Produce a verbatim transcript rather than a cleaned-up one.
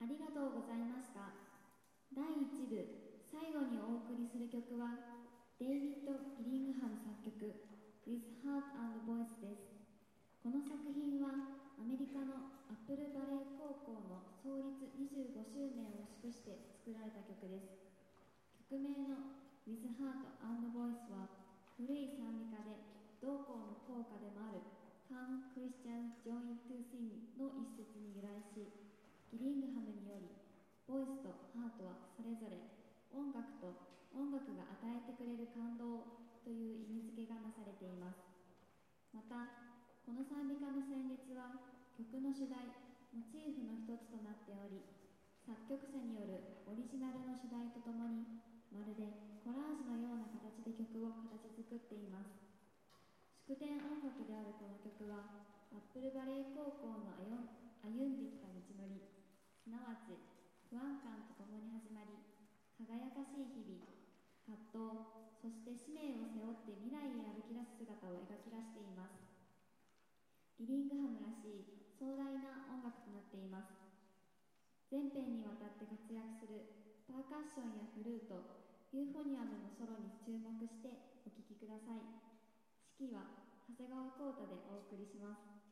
ありがとうございました。だいいち部最後にお送りする曲はデイビッド・ギリングハム作曲 With Heart and Voice です。この作品はアメリカのアップルバレー高校の創立にじゅうごしゅうねんを祝して作られた曲です。曲名の With Heart and Voice は古い賛美歌で同校の校歌でもある Come Christians Join to Sing の一節に由来し、ギリングハムによりボイスとハートはそれぞれ音楽と音楽が与えてくれる感動という意味付けがなされています。またこの賛美歌の旋律は曲の主題モチーフの一つとなっており、作曲者によるオリジナルの主題とともにまるでコラージュのような形で曲を形作っています。祝典音楽であるこの曲はアップルバレー高校の歩んできた道のり、すなわち不安感とともに始まり、輝かしい日々、葛藤、そして使命を背負って未来へ歩き出す姿を描き出しています。ギリングハムらしい壮大な音楽となっています。全編にわたって活躍するパーカッションやフルート、ユーフォニアムのソロに注目してお聴きください。指揮は長谷川浩太でお送りします。